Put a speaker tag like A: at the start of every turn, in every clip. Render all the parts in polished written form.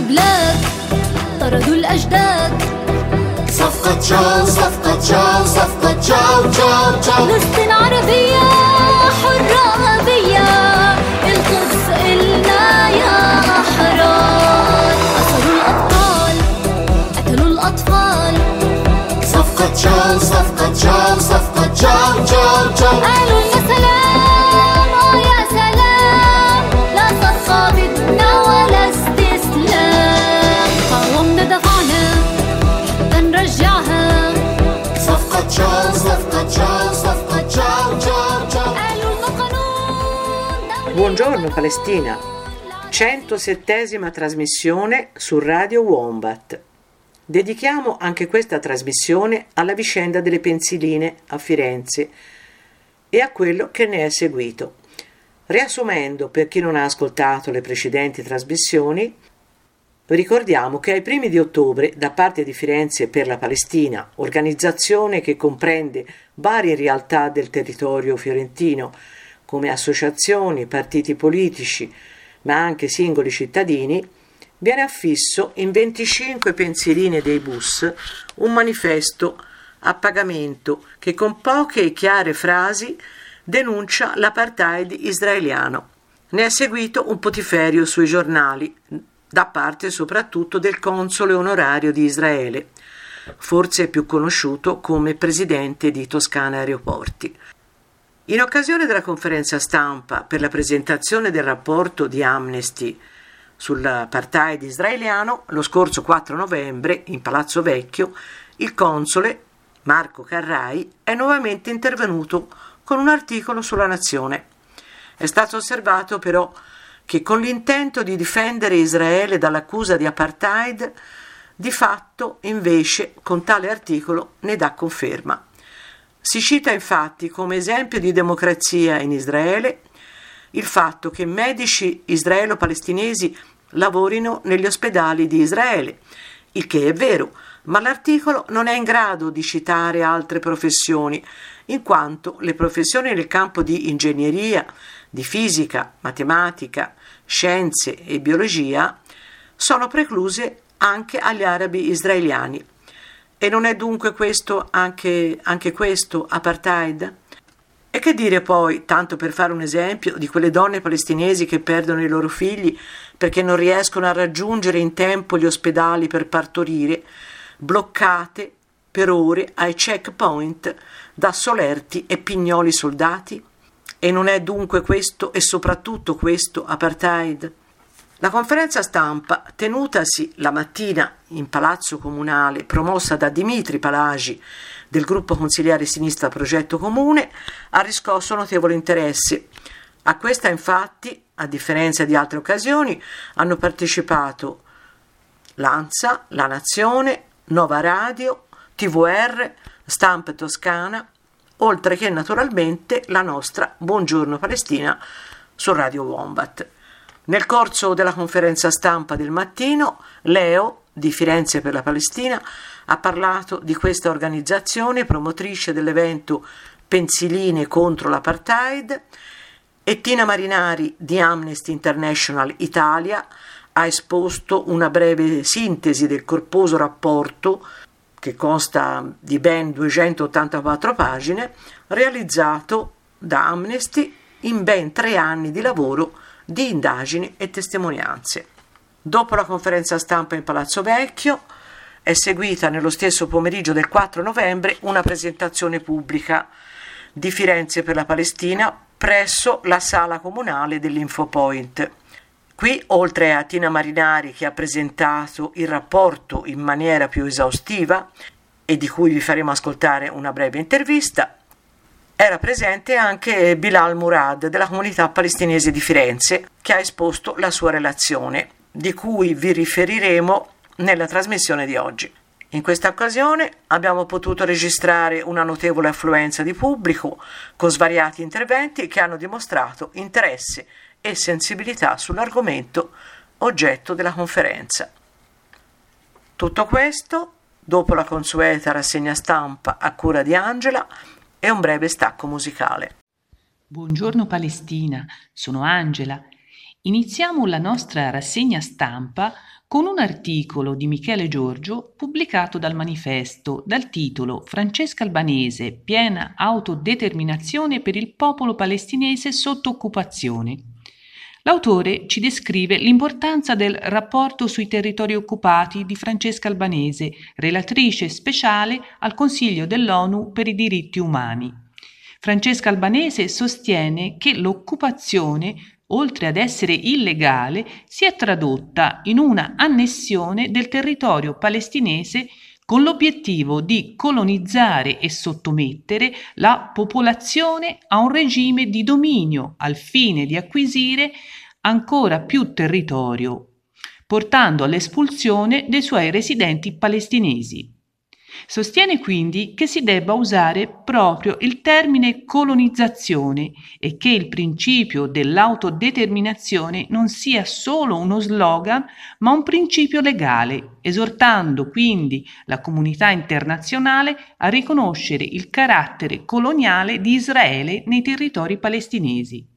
A: بلاد طردوا الأجداد.
B: صفقة تشاو صفقة تشاو صفقة تشاو تشاو تشاو.
A: فلسطين عربية حرة أبية، القدس إلنا يا أحرار. أسروا الأبطال قتلوا الأطفال.
B: صفقة تشاو صفقة تشاو صفقة تشاو تشاو تشاو.
A: قالوا يا سلام يا سلام، لا صفقة بدنا ولا استسلام. قاومنا دفعنا حتى نرجعها.
B: صفقة تشاو صفقة تشاو صفقة تشاو تشاو تشاو.
A: قالوا القانون.
C: Buongiorno Palestina, 107ª trasmissione su Radio Wombat. Dedichiamo anche questa trasmissione alla vicenda delle pensiline a Firenze e a quello che ne è seguito. Riassumendo, per chi non ha ascoltato le precedenti trasmissioni, ricordiamo che ai primi di ottobre, da parte di Firenze per la Palestina, organizzazione che comprende varie realtà del territorio fiorentino, come associazioni, partiti politici, ma anche singoli cittadini, viene affisso in 25 pensieline dei bus un manifesto a pagamento che con poche e chiare frasi denuncia l'apartheid israeliano. Ne è seguito un putiferio sui giornali, da parte soprattutto del console onorario di Israele, forse più conosciuto come presidente di Toscana Aeroporti. In occasione della conferenza stampa per la presentazione del rapporto di Amnesty sull'apartheid israeliano, lo scorso 4 novembre, in Palazzo Vecchio, il console Marco Carrai è nuovamente intervenuto con un articolo sulla Nazione. È stato osservato però che con l'intento di difendere Israele dall'accusa di apartheid, di fatto invece con tale articolo ne dà conferma. Si cita infatti come esempio di democrazia in Israele il fatto che medici israelo-palestinesi lavorino negli ospedali di Israele, il che è vero, ma l'articolo non è in grado di citare altre professioni, in quanto le professioni nel campo di ingegneria, di fisica, matematica, scienze e biologia sono precluse anche agli arabi israeliani. E non è dunque questo anche questo apartheid? E che dire poi, tanto per fare un esempio, di quelle donne palestinesi che perdono i loro figli perché non riescono a raggiungere in tempo gli ospedali per partorire, bloccate per ore ai checkpoint da solerti e pignoli soldati? E non è dunque questo e soprattutto questo apartheid? La conferenza stampa, tenutasi la mattina in Palazzo Comunale, promossa da Dimitri Palagi del gruppo consiliare sinistra Progetto Comune, ha riscosso notevole interesse. A questa infatti, a differenza di altre occasioni, hanno partecipato l'ANSA, La Nazione, Nova Radio, TVR, Stampa Toscana, oltre che naturalmente la nostra Buongiorno Palestina su Radio Wombat. Nel corso della conferenza stampa del mattino, Leo, di Firenze per la Palestina, ha parlato di questa organizzazione promotrice dell'evento Pensiline contro l'apartheid e Tina Marinari di Amnesty International Italia ha esposto una breve sintesi del corposo rapporto, che consta di ben 284 pagine, realizzato da Amnesty in ben 3 anni di lavoro di indagini e testimonianze. Dopo la conferenza stampa in Palazzo Vecchio è seguita nello stesso pomeriggio del 4 novembre una presentazione pubblica di Firenze per la Palestina presso la sala comunale dell'Infopoint. Qui, oltre a Tina Marinari che ha presentato il rapporto in maniera più esaustiva e di cui vi faremo ascoltare una breve intervista, era presente anche Bilal Murad della comunità palestinese di Firenze, che ha esposto la sua relazione, di cui vi riferiremo nella trasmissione di oggi. In questa occasione abbiamo potuto registrare una notevole affluenza di pubblico con svariati interventi che hanno dimostrato interesse e sensibilità sull'argomento oggetto della conferenza. Tutto questo dopo la consueta rassegna stampa a cura di Angela e un breve stacco musicale.
D: Buongiorno Palestina, sono Angela. Iniziamo la nostra rassegna stampa con un articolo di Michele Giorgio pubblicato dal Manifesto dal titolo Francesca Albanese, piena autodeterminazione per il popolo palestinese sotto occupazione. L'autore ci descrive l'importanza del rapporto sui territori occupati di Francesca Albanese, relatrice speciale al Consiglio dell'ONU per i diritti umani. Francesca Albanese sostiene che l'occupazione, oltre ad essere illegale, si è tradotta in una annessione del territorio palestinese con l'obiettivo di colonizzare e sottomettere la popolazione a un regime di dominio al fine di acquisire ancora più territorio, portando all'espulsione dei suoi residenti palestinesi. Sostiene quindi che si debba usare proprio il termine colonizzazione e che il principio dell'autodeterminazione non sia solo uno slogan, ma un principio legale, esortando quindi la comunità internazionale a riconoscere il carattere coloniale di Israele nei territori palestinesi.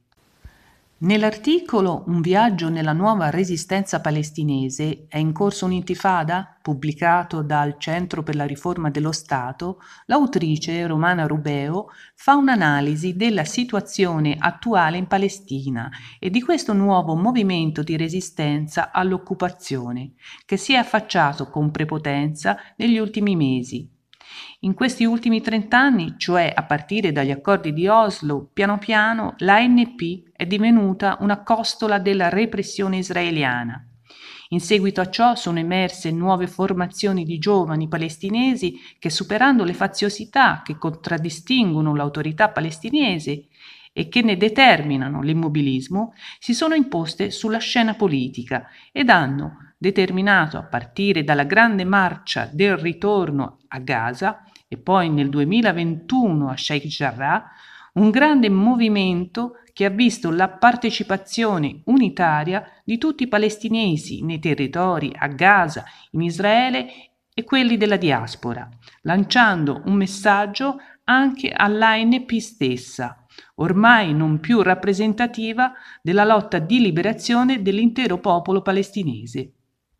D: Nell'articolo Un viaggio nella nuova resistenza palestinese è in corso un'intifada, pubblicato dal Centro per la riforma dello Stato, l'autrice Romana Rubeo fa un'analisi della situazione attuale in Palestina e di questo nuovo movimento di resistenza all'occupazione, che si è affacciato con prepotenza negli ultimi mesi. In questi ultimi 30 anni, cioè a partire dagli accordi di Oslo, piano piano l'ANP è divenuta una costola della repressione israeliana. In seguito a ciò sono emerse nuove formazioni di giovani palestinesi che, superando le faziosità che contraddistinguono l'autorità palestinese e che ne determinano l'immobilismo, si sono imposte sulla scena politica ed hanno determinato, a partire dalla grande marcia del ritorno a Gaza e poi nel 2021 a Sheikh Jarrah, un grande movimento che ha visto la partecipazione unitaria di tutti i palestinesi nei territori a Gaza, in Israele e quelli della diaspora, lanciando un messaggio anche all'ANP stessa, ormai non più rappresentativa della lotta di liberazione dell'intero popolo palestinese.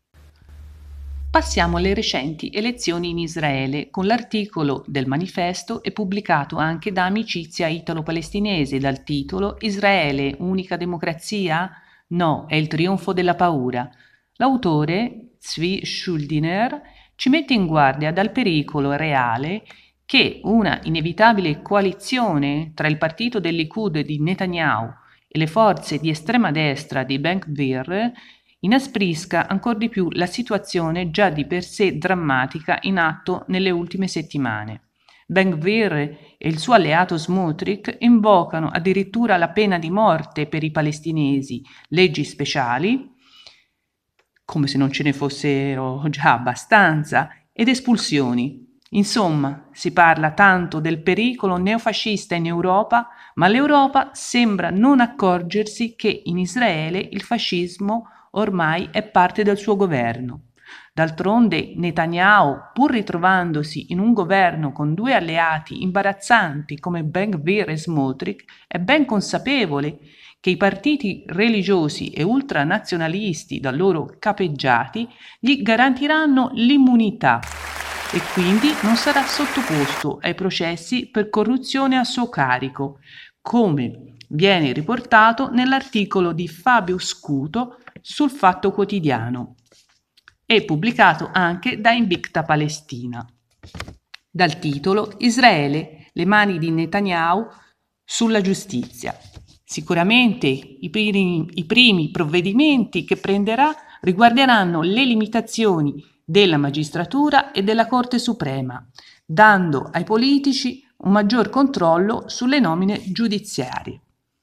D: Passiamo alle recenti elezioni in Israele, con l'articolo del Manifesto e pubblicato anche da Amicizia Italo-Palestinese dal titolo Israele, unica democrazia? No, è il trionfo della paura. L'autore, Zvi Schuldiner, ci mette in guardia dal pericolo reale che una inevitabile coalizione tra il partito del Likud di Netanyahu e le forze di estrema destra di Ben Gvir inasprisca ancor di più la situazione già di per sé drammatica in atto nelle ultime settimane. Ben Gvir e il suo alleato Smotrich invocano addirittura la pena di morte per i palestinesi, leggi speciali, come se non ce ne fossero già abbastanza, ed espulsioni. Insomma, si parla tanto del pericolo neofascista in Europa, ma l'Europa sembra non accorgersi che in Israele il fascismo ormai è parte del suo governo. D'altronde Netanyahu, pur ritrovandosi in un governo con due alleati imbarazzanti come Ben Gvir e Smotrich, è ben consapevole che i partiti religiosi e ultranazionalisti da loro capeggiati gli garantiranno l'immunità e quindi non sarà sottoposto ai processi per corruzione a suo carico, come viene riportato nell'articolo di Fabio Scuto sul Fatto Quotidiano e pubblicato anche da Invicta Palestina, dal titolo Israele, le mani di Netanyahu sulla giustizia. Sicuramente i primi provvedimenti che prenderà riguarderanno le limitazioni della magistratura e della Corte Suprema, dando ai politici un maggior controllo sulle nomine giudiziarie.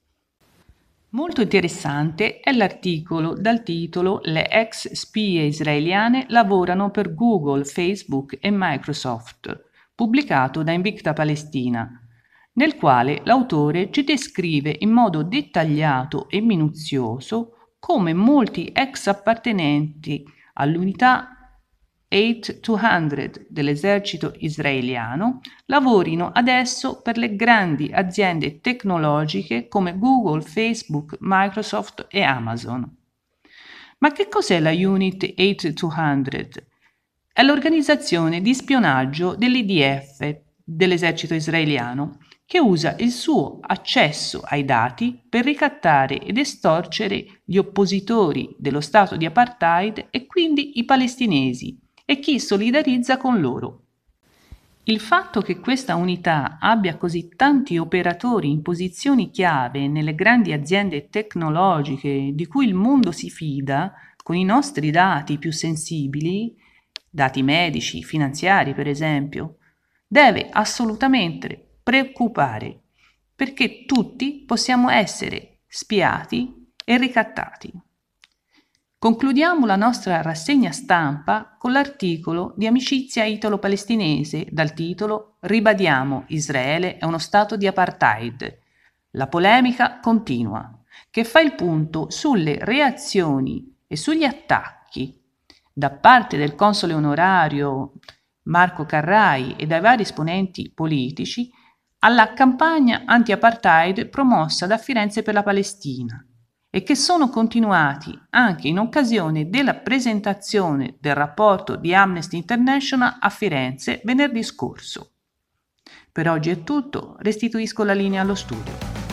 D: Molto interessante è l'articolo dal titolo Le ex spie israeliane lavorano per Google, Facebook e Microsoft, pubblicato da Invicta Palestina, nel quale l'autore ci descrive in modo dettagliato e minuzioso come molti ex appartenenti all'unità 8200 dell'esercito israeliano lavorino adesso per le grandi aziende tecnologiche come Google, Facebook, Microsoft e Amazon. Ma che cos'è la Unit 8200? È l'organizzazione di spionaggio dell'IDF, dell'esercito israeliano, che usa il suo accesso ai dati per ricattare ed estorcere gli oppositori dello stato di apartheid e quindi i palestinesi e chi solidarizza con loro. Il fatto che questa unità abbia così tanti operatori in posizioni chiave nelle grandi aziende tecnologiche di cui il mondo si fida, con i nostri dati più sensibili, dati medici, finanziari per esempio, deve assolutamente preoccupare, perché tutti possiamo essere spiati e ricattati. Concludiamo la nostra rassegna stampa con l'articolo di Amicizia Italo-Palestinese dal titolo Ribadiamo, Israele è uno stato di apartheid. La polemica continua, che fa il punto sulle reazioni e sugli attacchi da parte del console onorario Marco Carrai e dai vari esponenti politici alla campagna anti-apartheid promossa da Firenze per la Palestina e che sono continuati anche in occasione della presentazione del rapporto di Amnesty International a Firenze venerdì scorso. Per oggi è tutto, restituisco la linea allo studio.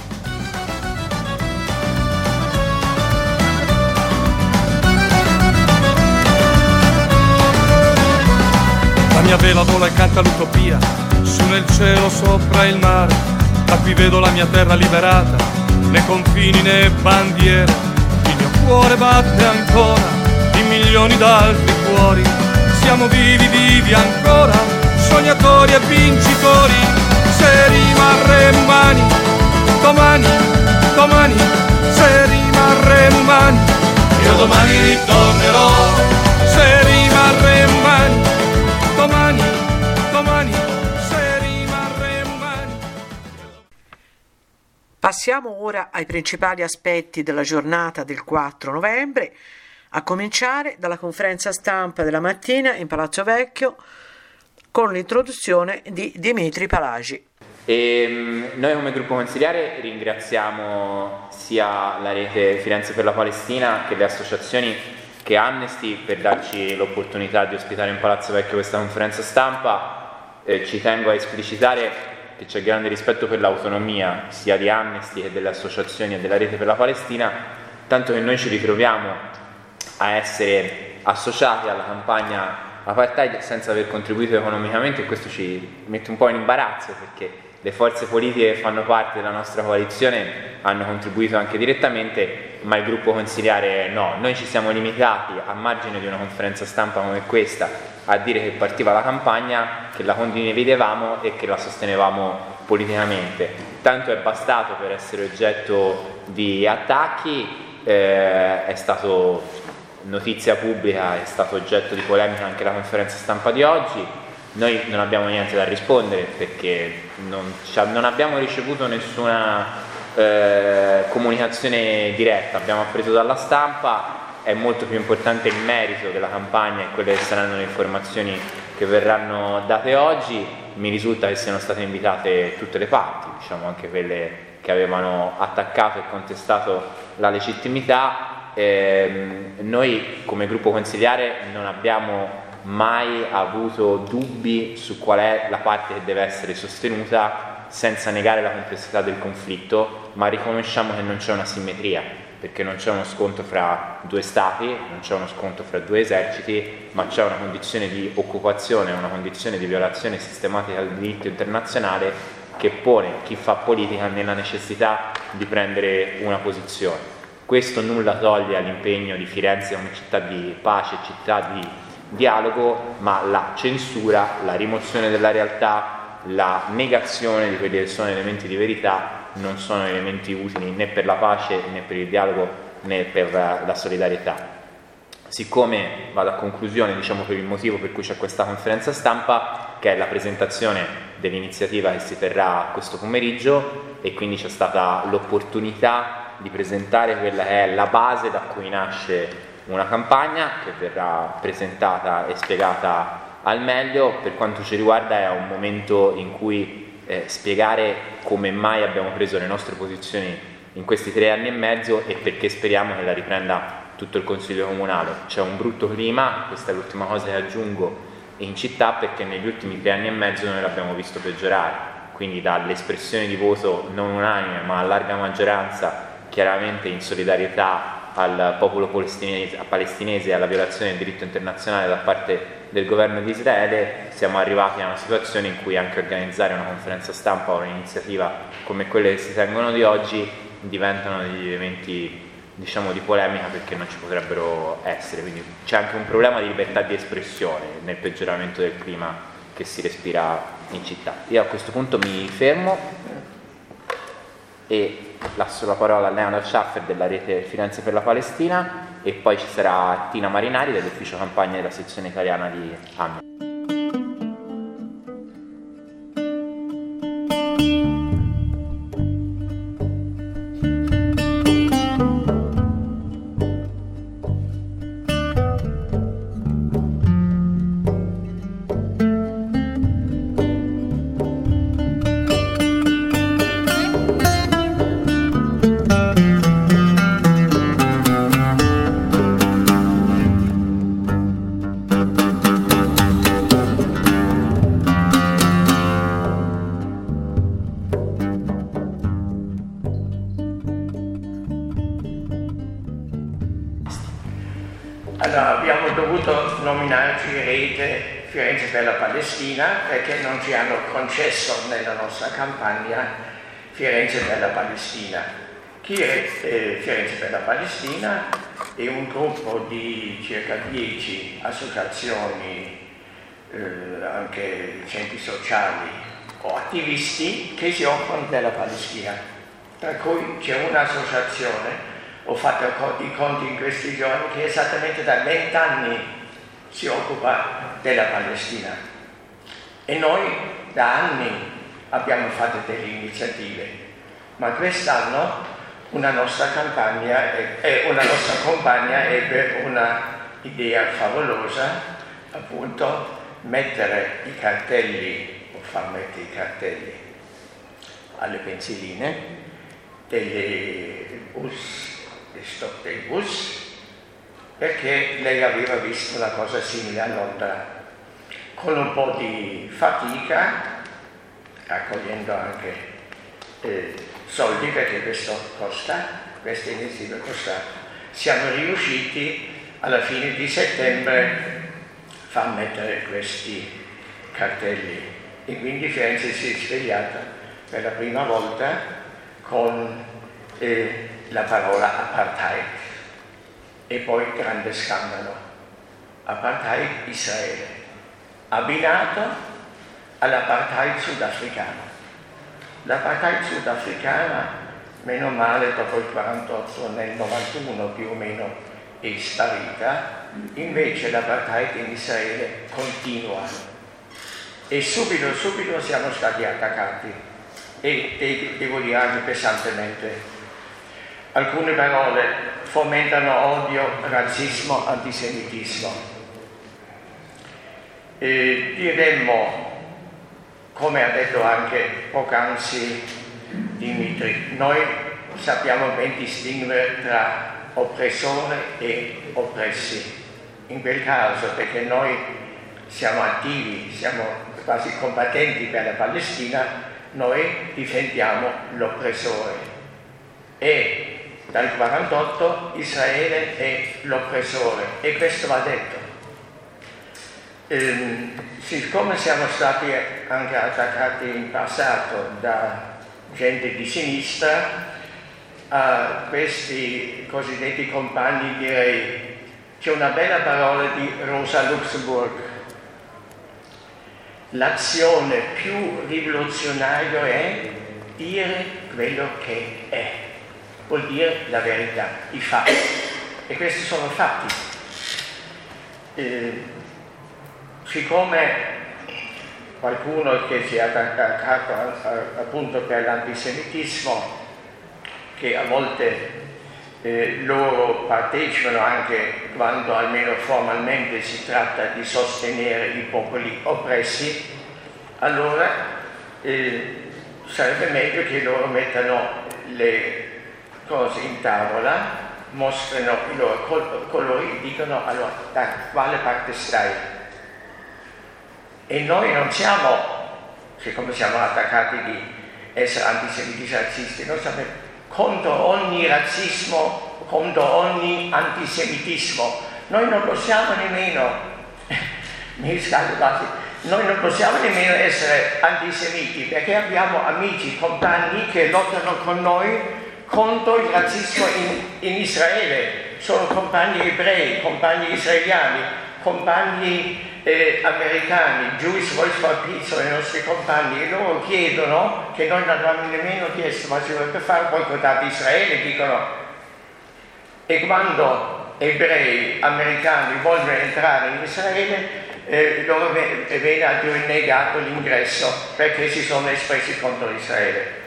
E: La mia vela vola e canta l'utopia, su nel cielo sopra il mare, da qui vedo la mia terra liberata, né confini né bandiere, il mio cuore batte ancora di milioni d'altri cuori, siamo vivi, vivi ancora, sognatori e vincitori, se rimarremo umani, domani, domani, se rimarremo umani, io domani ritornerò, se rimarremo umani, domani, domani, se rimarremo umani.
C: Passiamo ora ai principali aspetti della giornata del 4 novembre, a cominciare dalla conferenza stampa della mattina in Palazzo Vecchio con l'introduzione di Dimitri Palagi.
F: E noi come gruppo consiliare ringraziamo sia la rete Firenze per la Palestina che le associazioni che Amnesty per darci l'opportunità di ospitare in Palazzo Vecchio questa conferenza stampa. Ci tengo a esplicitare che c'è grande rispetto per l'autonomia sia di Amnesty che delle associazioni e della rete per la Palestina, tanto che noi ci ritroviamo a essere associati alla campagna apartheid senza aver contribuito economicamente, e questo ci mette un po' in imbarazzo perché le forze politiche che fanno parte della nostra coalizione hanno contribuito anche direttamente, ma il gruppo consiliare no. Noi ci siamo limitati, a margine di una conferenza stampa come questa, a dire che partiva la campagna, che la condividevamo e che la sostenevamo politicamente. Tanto è bastato per essere oggetto di attacchi, è stato notizia pubblica, è stato oggetto di polemica anche la conferenza stampa di oggi. Noi non abbiamo niente da rispondere perché non abbiamo ricevuto nessuna comunicazione diretta, abbiamo appreso dalla stampa. È molto più importante il merito della campagna e quelle che saranno le informazioni che verranno date oggi. Mi risulta che siano state invitate tutte le parti, diciamo anche quelle che avevano attaccato e contestato la legittimità. Noi come gruppo consiliare non abbiamo mai avuto dubbi su qual è la parte che deve essere sostenuta, senza negare la complessità del conflitto, ma riconosciamo che non c'è una simmetria, perché non c'è uno scontro fra due stati, non c'è uno scontro fra due eserciti, ma c'è una condizione di occupazione, una condizione di violazione sistematica del diritto internazionale che pone chi fa politica nella necessità di prendere una posizione. Questo nulla toglie all'impegno di Firenze come città di pace, città di dialogo, ma la censura, la rimozione della realtà, la negazione di quelli che sono elementi di verità non sono elementi utili né per la pace né per il dialogo né per la solidarietà. Siccome vado a conclusione, diciamo, per il motivo per cui c'è questa conferenza stampa, che è la presentazione dell'iniziativa che si terrà questo pomeriggio, e quindi c'è stata l'opportunità di presentare quella che è la base da cui nasce una campagna che verrà presentata e spiegata al meglio. Per quanto ci riguarda è un momento in cui spiegare come mai abbiamo preso le nostre posizioni in questi 3 anni e mezzo e perché speriamo che la riprenda tutto il consiglio comunale. C'è un brutto clima, questa è l'ultima cosa che aggiungo, in città, perché negli ultimi 3 anni e mezzo noi l'abbiamo visto peggiorare, quindi dall'espressione di voto non unanime ma a larga maggioranza, chiaramente in solidarietà al popolo palestinese e alla violazione del diritto internazionale da parte del governo di Israele, siamo arrivati a una situazione in cui anche organizzare una conferenza stampa o un'iniziativa come quelle che si tengono di oggi diventano degli elementi, diciamo, di polemica, perché non ci potrebbero essere. Quindi c'è anche un problema di libertà di espressione nel peggioramento del clima che si respira in città. Io a questo punto mi fermo e lascio la parola a Leonard Schaffer della rete Firenze per la Palestina, e poi ci sarà Tina Marinari dell'ufficio campagna della sezione italiana di AMI.
G: Allora, abbiamo dovuto nominarci rete Firenze per la Palestina perché non ci hanno concesso nella nostra campagna Firenze per la Palestina. Chi è Firenze per la Palestina? È un gruppo di circa 10 associazioni, anche centri sociali o attivisti che si occupano della Palestina, tra cui c'è un'associazione, ho fatto i conti in questi giorni, che esattamente da 20 anni si occupa della Palestina, e noi da anni abbiamo fatto delle iniziative, ma quest'anno una nostra compagna ebbe una idea favolosa, appunto mettere i cartelli, o far mettere i cartelli alle pensiline delle bus, dei stop dei bus, perché lei aveva visto una cosa simile a Londra, con un po' di fatica, raccogliendo anche soldi, perché questa iniziativa costa. Siamo riusciti alla fine di settembre a far mettere questi cartelli, e quindi Firenze si è svegliata per la prima volta con la parola apartheid, e poi grande scandalo, apartheid Israele, abbinato all'apartheid sudafricano. L'apartheid sudafricana, meno male, dopo il 48, nel 91 più o meno è sparita, invece l'apartheid in Israele continua, e subito siamo stati attaccati, e devo dire anche pesantemente. Alcune parole fomentano odio, razzismo, antisemitismo. Diremmo, come ha detto anche poc'anzi Dimitri, noi sappiamo ben distinguere tra oppressore e oppressi. In quel caso, perché noi siamo attivi, siamo quasi combattenti per la Palestina, noi difendiamo l'oppressore, e dal 48 Israele è l'oppressore, e questo va detto. Siccome siamo stati anche attaccati in passato da gente di sinistra, a questi cosiddetti compagni direi, c'è una bella parola di Rosa Luxemburg: l'azione più rivoluzionaria è dire quello che è, vuol dire la verità, i fatti, e questi sono fatti. Siccome qualcuno che si è attaccato appunto per l'antisemitismo, che a volte loro partecipano anche quando almeno formalmente si tratta di sostenere i popoli oppressi, allora sarebbe meglio che loro mettano le cose in tavola mostrano i loro colori, dicono allora da quale parte stai. E noi non siamo, siccome siamo attaccati di essere antisemiti razzisti, noi siamo contro ogni razzismo, contro ogni antisemitismo. Noi non possiamo nemmeno, noi non possiamo nemmeno essere antisemiti, perché abbiamo amici, compagni che lottano con noi contro il razzismo in Israele. Sono compagni ebrei, compagni israeliani, compagni americani, Jewish Voice for Peace sono i nostri compagni, e loro chiedono, che noi non abbiamo nemmeno chiesto, ma si dovrebbe fare boicottato Israele, dicono. E quando ebrei americani vogliono entrare in Israele, loro viene addirittura negato l'ingresso perché si sono espressi contro Israele.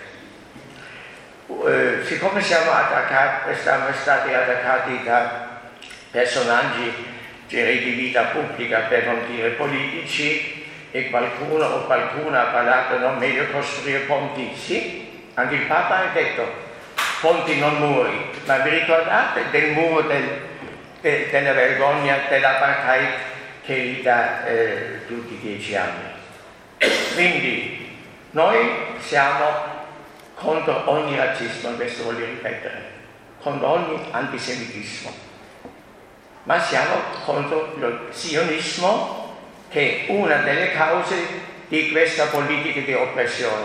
G: Siccome siamo stati attaccati da personaggi direi di vita pubblica, per non dire politici, e qualcuno o qualcuna ha parlato non meglio costruire ponti, sì, anche il Papa ha detto ponti non muri, ma vi ricordate del muro della vergogna dell'apartheid che lì da tutti i 10 anni? Quindi noi siamo contro ogni razzismo, questo voglio ripetere, contro ogni antisemitismo, ma siamo contro lo sionismo, che è una delle cause di questa politica di oppressione.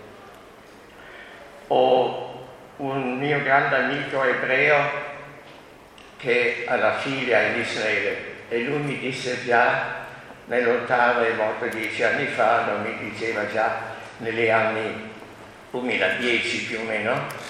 G: Ho un mio grande amico ebreo che ha la figlia in Israele e lui mi disse già nel lontano, è morto 10 anni fa, non mi diceva già negli anni 2010 più o meno,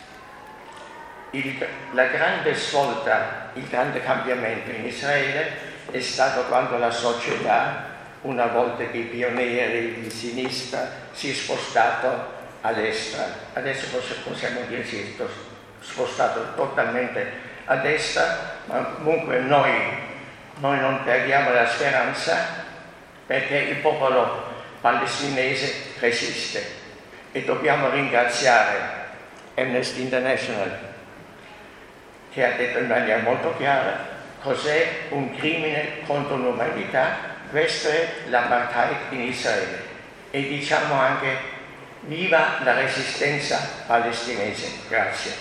G: la grande svolta, il grande cambiamento in Israele è stato quando la società, una volta che i pionieri di sinistra, si è spostato a destra. Adesso possiamo dire che si è spostato totalmente a destra, ma comunque noi non perdiamo la speranza, perché il popolo palestinese resiste e dobbiamo ringraziare Amnesty International, che ha detto in maniera molto chiara cos'è un crimine contro l'umanità. Questa è l'apartheid in Israele, e diciamo anche viva la resistenza palestinese. Grazie.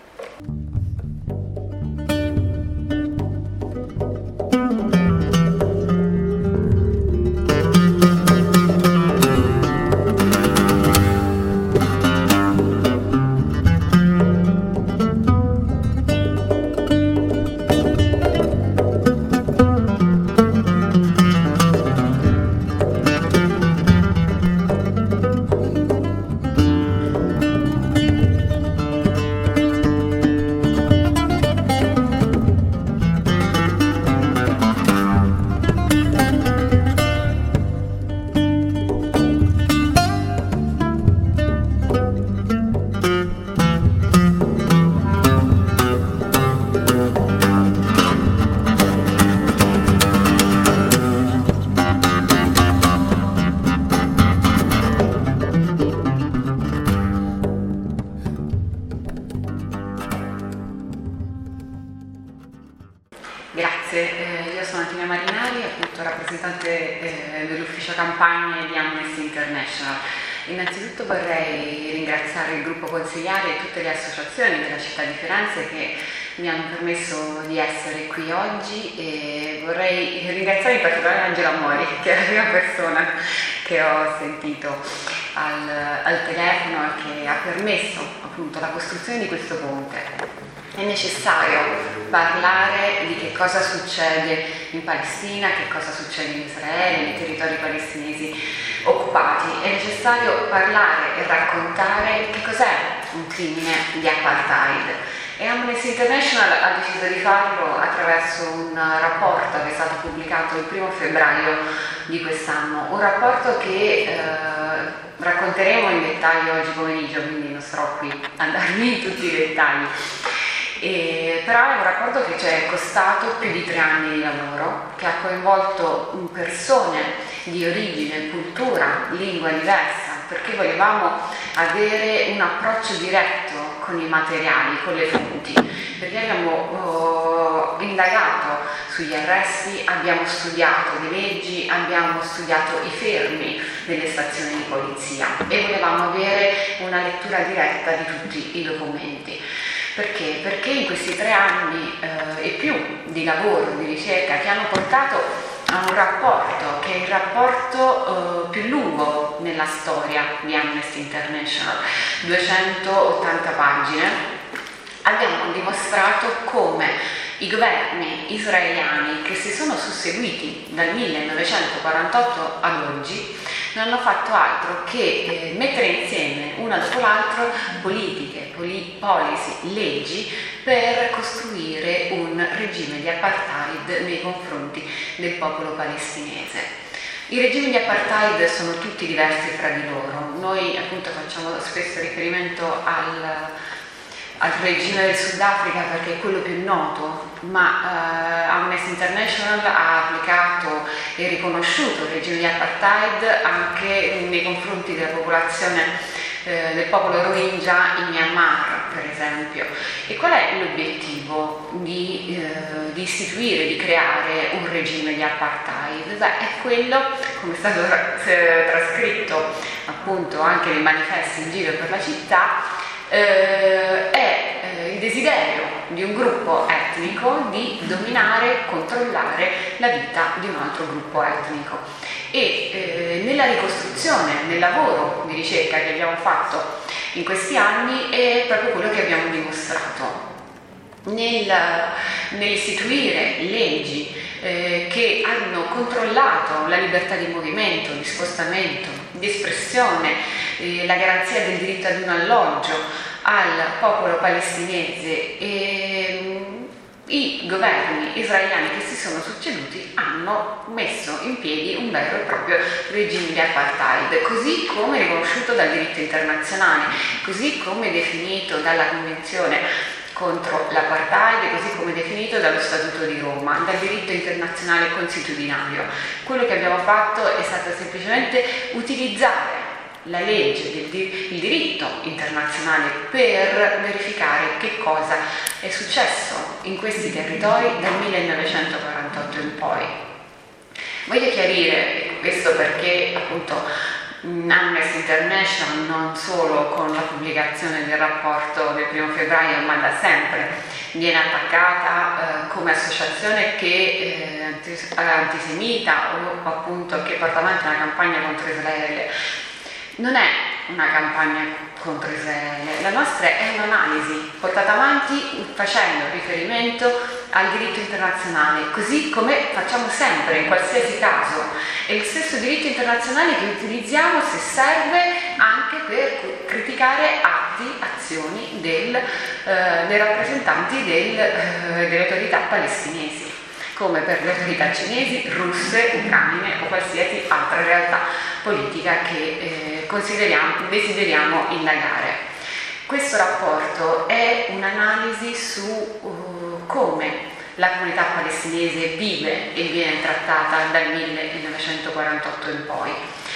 H: Io sono Tina Marinari, appunto rappresentante dell'ufficio campagne di Amnesty International. Innanzitutto vorrei ringraziare il gruppo consigliare e tutte le associazioni della città di Firenze che mi hanno permesso di essere qui oggi, e vorrei ringraziare in particolare Angela Mori, che è la prima persona che ho sentito al telefono e che ha permesso appunto la costruzione di questo ponte. È necessario parlare di che cosa succede in Palestina, che cosa succede in Israele, nei territori palestinesi occupati. È necessario parlare e raccontare che cos'è un crimine di apartheid. E Amnesty International ha deciso di farlo attraverso un rapporto che è stato pubblicato il 1° febbraio di quest'anno, un rapporto che racconteremo in dettaglio oggi pomeriggio, quindi non starò qui a darvi tutti i dettagli. Però è un rapporto che ci è costato più di 3 anni di lavoro, che ha coinvolto persone di origine, cultura, lingua diversa, perché volevamo avere un approccio diretto con i materiali, con le fonti, perché abbiamo indagato sugli arresti, abbiamo studiato le leggi, abbiamo studiato i fermi nelle stazioni di polizia e volevamo avere una lettura diretta di tutti i documenti. Perché? Perché in questi 3 anni e più di lavoro, di ricerca, che hanno portato a un rapporto che è il rapporto più lungo nella storia di Amnesty International, 280 pagine, abbiamo dimostrato come i governi israeliani che si sono susseguiti dal 1948 ad oggi non hanno fatto altro che mettere insieme una dopo l'altra politiche, policy, leggi per costruire un regime di apartheid nei confronti del popolo palestinese. I regimi di apartheid sono tutti diversi fra di loro. Noi appunto facciamo spesso riferimento al regime del Sudafrica perché è quello più noto, ma Amnesty International ha applicato e riconosciuto il regime di apartheid anche nei confronti della popolazione del popolo Rohingya in Myanmar, per esempio. E qual è l'obiettivo di istituire, di creare un regime di apartheid? Beh, è quello, come è stato trascritto appunto anche nei manifesti in giro per la città, è il desiderio di un gruppo etnico di dominare, controllare la vita di un altro gruppo etnico. E nella ricostruzione, nel lavoro di ricerca che abbiamo fatto in questi anni è proprio quello che abbiamo dimostrato. Nell'istituire leggi che hanno controllato la libertà di movimento, di spostamento, di espressione, la garanzia del diritto ad un alloggio al popolo palestinese, i governi israeliani che si sono succeduti hanno messo in piedi un vero e proprio regime di apartheid, così come riconosciuto dal diritto internazionale, così come definito dalla Convenzione contro l'apartheid, così come definito dallo Statuto di Roma, dal diritto internazionale consuetudinario. Quello che abbiamo fatto è stato semplicemente utilizzare la legge, il diritto internazionale per verificare che cosa è successo in questi territori dal 1948 in poi. Voglio chiarire questo perché appunto Amnesty International non solo con la pubblicazione del rapporto del 1 febbraio ma da sempre viene attaccata come associazione che antisemita o appunto che porta avanti una campagna contro Israele. Non è una campagna contro Israele, la nostra è un'analisi portata avanti facendo riferimento al diritto internazionale, così come facciamo sempre in qualsiasi caso. È il stesso diritto internazionale che utilizziamo se serve anche per criticare azioni dei rappresentanti delle autorità palestinesi, come per le autorità cinesi, russe, ucraine o qualsiasi altra realtà politica che desideriamo indagare. Questo rapporto è un'analisi su come la comunità palestinese vive e viene trattata dal 1948 in poi.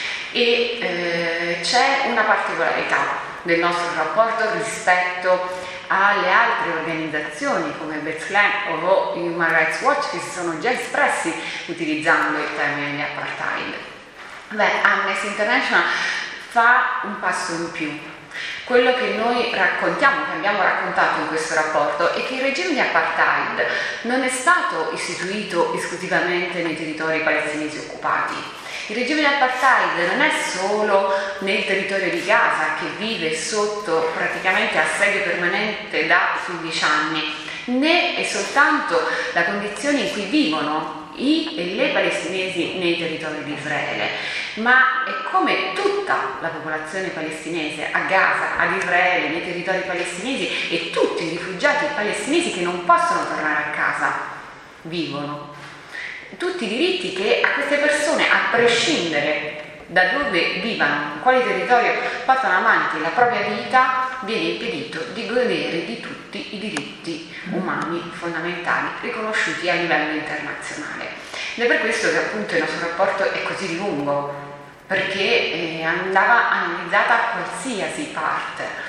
H: E c'è una particolarità del nostro rapporto rispetto alle altre organizzazioni come B'Tselem o Human Rights Watch che si sono già espressi utilizzando il termine di apartheid. Amnesty International fa un passo in più. Quello che noi raccontiamo, che abbiamo raccontato in questo rapporto, è che il regime di apartheid non è stato istituito esclusivamente nei territori palestinesi occupati. Il regime di apartheid non è solo nel territorio di Gaza, che vive sotto praticamente assedio permanente da 15 anni, né è soltanto la condizione in cui vivono i e le palestinesi nei territori di Israele, ma è come tutta la popolazione palestinese a Gaza, ad Israele, nei territori palestinesi e tutti i rifugiati palestinesi che non possono tornare a casa vivono. Tutti i diritti che a queste persone, a prescindere da dove vivano, in quale territorio portano avanti la propria vita, viene impedito di godere di tutti i diritti umani fondamentali riconosciuti a livello internazionale. Ed è per questo che appunto il nostro rapporto è così lungo, perché andava analizzata qualsiasi parte.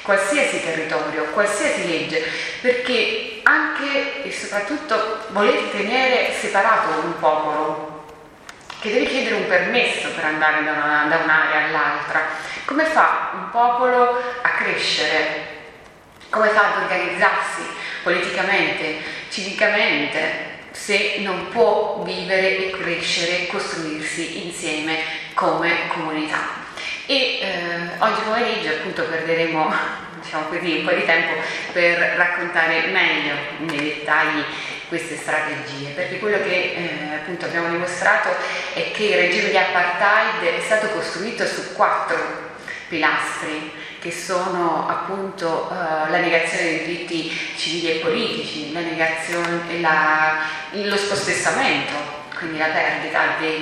H: qualsiasi territorio, qualsiasi legge, perché anche e soprattutto voler tenere separato un popolo che deve chiedere un permesso per andare da un'area all'altra, come fa un popolo a crescere? Come fa ad organizzarsi politicamente, civicamente, se non può vivere e crescere, costruirsi insieme come comunità? E oggi pomeriggio appunto perderemo, diciamo così, un po' di tempo per raccontare meglio nei dettagli queste strategie, perché quello che appunto abbiamo dimostrato è che il regime di apartheid è stato costruito su 4 pilastri, che sono appunto la negazione dei diritti civili e politici, la negazione e lo spossessamento, quindi la perdita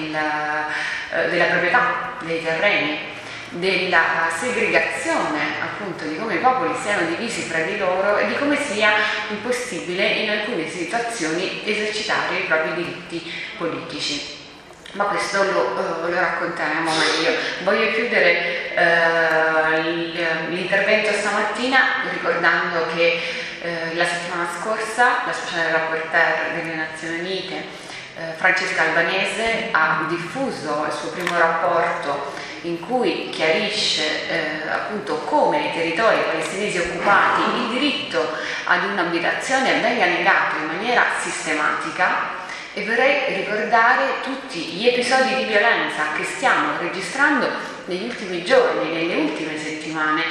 H: della proprietà dei terreni, della segregazione appunto di come i popoli siano divisi fra di loro e di come sia impossibile in alcune situazioni esercitare i propri diritti politici. Ma questo lo racconteremo meglio. Voglio chiudere l'intervento stamattina ricordando che la settimana scorsa la Special Rapporteur delle Nazioni Unite, Francesca Albanese, ha diffuso il suo primo rapporto in cui chiarisce appunto come nei territori palestinesi occupati il diritto ad un'abitazione venga negato in maniera sistematica. E vorrei ricordare tutti gli episodi di violenza che stiamo registrando negli ultimi giorni, nelle ultime settimane,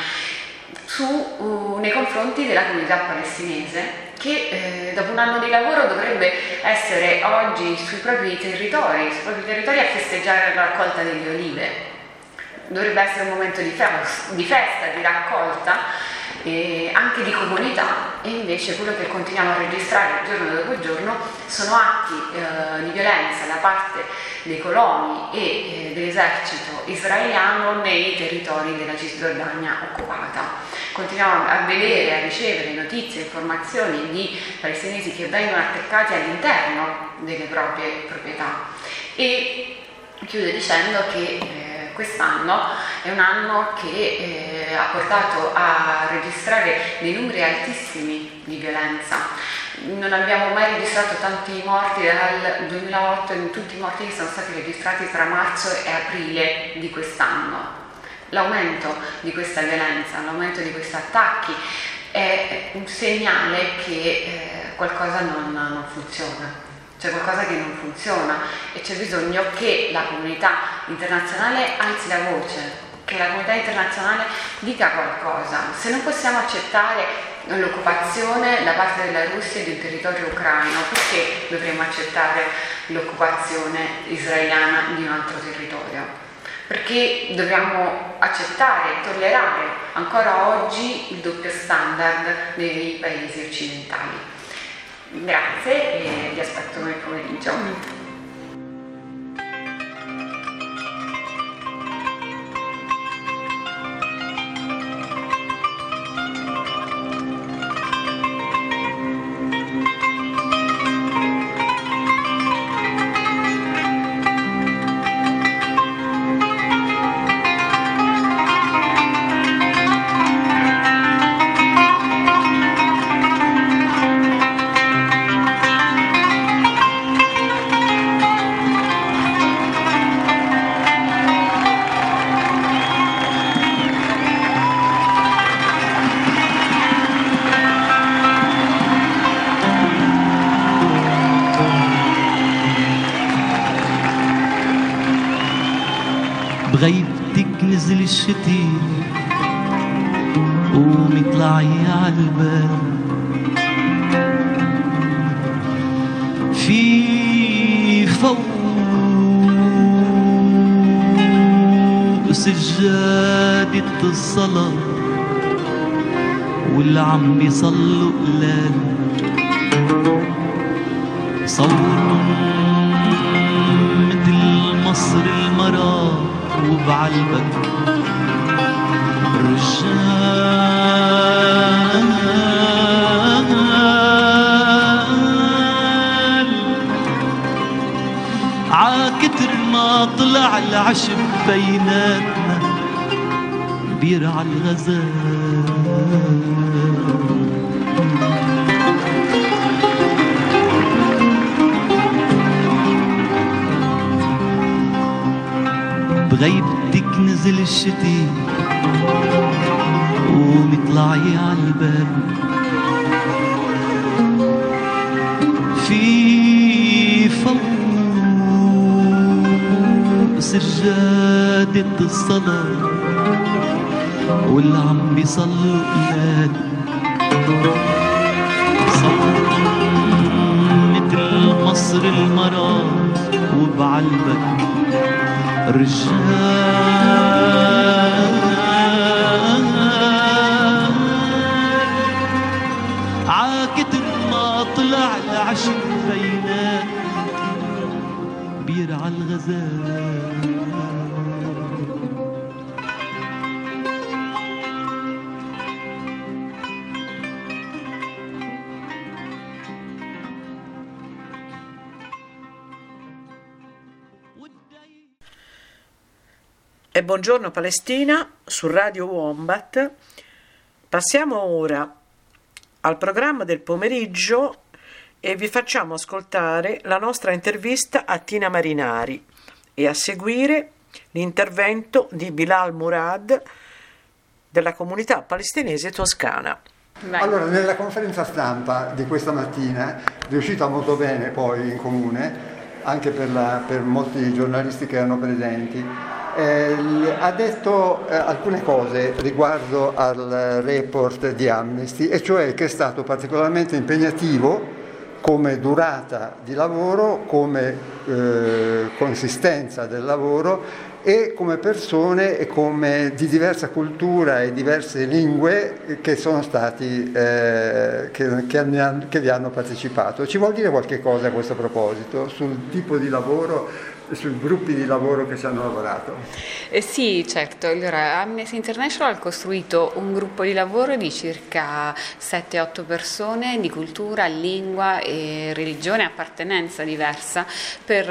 H: nei confronti della comunità palestinese, che dopo un anno di lavoro dovrebbe essere oggi sui propri territori a festeggiare la raccolta delle olive. Dovrebbe essere un momento di festa, di raccolta, anche di comunità, e invece quello che continuiamo a registrare giorno dopo giorno sono atti di violenza da parte dei coloni e dell'esercito israeliano nei territori della Cisgiordania occupata. Continuiamo a vedere, a ricevere notizie, informazioni di palestinesi che vengono attaccati all'interno delle proprie proprietà. E chiudo dicendo che quest'anno è un anno che ha portato a registrare dei numeri altissimi di violenza. Non abbiamo mai registrato tanti morti dal 2008, in tutti i morti che sono stati registrati tra marzo e aprile di quest'anno. L'aumento di questa violenza, l'aumento di questi attacchi è un segnale che qualcosa non funziona. C'è qualcosa che non funziona e c'è bisogno che la comunità internazionale alzi la voce, che la comunità internazionale dica qualcosa. Se non possiamo accettare l'occupazione da parte della Russia di un territorio ucraino, perché dovremmo accettare l'occupazione israeliana di un altro territorio? Perché dobbiamo accettare e tollerare ancora oggi il doppio standard dei paesi occidentali. Grazie e vi aspetto nel pomeriggio.
I: بغيبتك نزل الشتي قومي اطلعي عالباب في فوق سجادة الصلاة واللي عم بيصلوا قلال صور مثل مصر المراه وبعلبك رجال عاكتر ما طلع العشب بيناتنا بيرعى الغزال. بغيبتك نزل الشتي قومي اطلعي عالباب، في فوق سجادة الصلاة واللي عم بيصلوا قلاد، مثل مصر المرأة وبعلبك رجال عاكتر ما طلع العشق بينات بيرعى الغزال.
C: E buongiorno Palestina su Radio Wombat. Passiamo ora al programma del pomeriggio e vi facciamo ascoltare la nostra intervista a Tina Marinari e a seguire l'intervento di Bilal Murad della comunità palestinese toscana.
J: Allora, nella conferenza stampa di questa mattina, riuscita molto bene poi in comune, anche per molti giornalisti che erano presenti, ha detto alcune cose riguardo al report di Amnesty, e cioè che è stato particolarmente impegnativo come durata di lavoro, come consistenza del lavoro e come persone e come di diversa cultura e diverse lingue che sono stati che vi hanno partecipato. Ci vuol dire qualche cosa a questo proposito sul tipo di lavoro, sui gruppi di lavoro che ci hanno lavorato?
H: Sì, certo. Allora, Amnesty International ha costruito un gruppo di lavoro di circa 7-8 persone di cultura, lingua e religione, appartenenza diversa, per